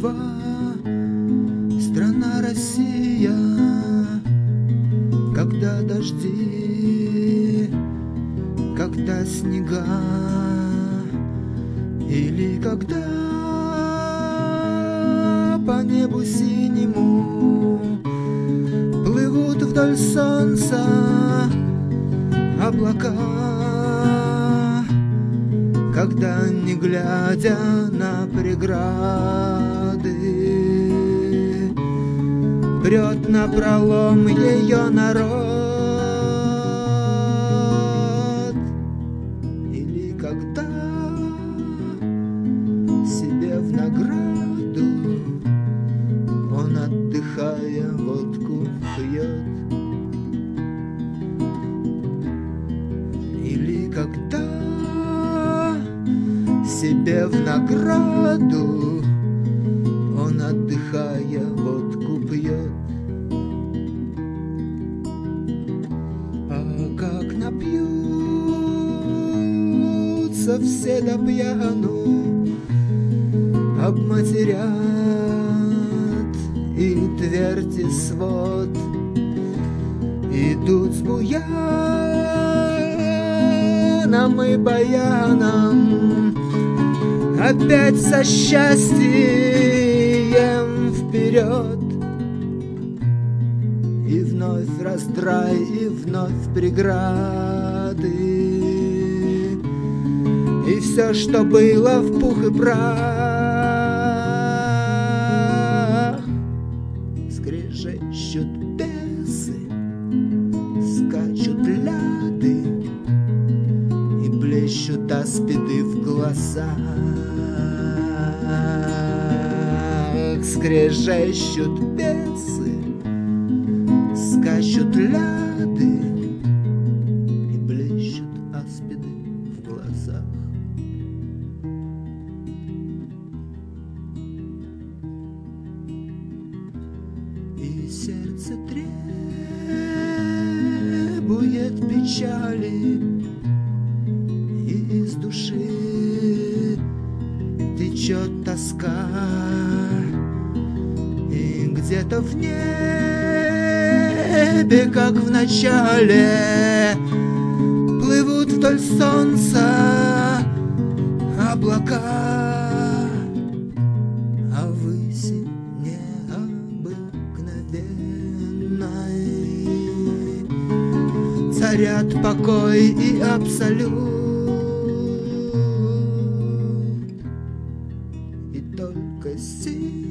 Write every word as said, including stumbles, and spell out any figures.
Москва, страна Россия, когда дожди, когда снега, или когда по небу синему плывут вдоль солнца облака, когда, не глядя на преграды, прет напролом ее народ, или когда себе в награду он, отдыхая, водку пьет, или когда себе в награду он, отдыхая, водку пьет. А как напьются все до пьяну, обматерят и твердь и свод, идут с буяном и баяном, опять со счастьем вперед. И вновь раздрай, и вновь преграды, и все, что было, в пух и прах. Скрежещут бесы, скачут ляды и блещут аспиды в глазах. Скрежещут бесы, скачут ляды и блещут аспиды в глазах. И сердце требует печали, и из души течет тоска, и где-то в небе, как в начале, плывут вдоль солнца облака, а выси необыкновенной царят покой и абсолют. И только сила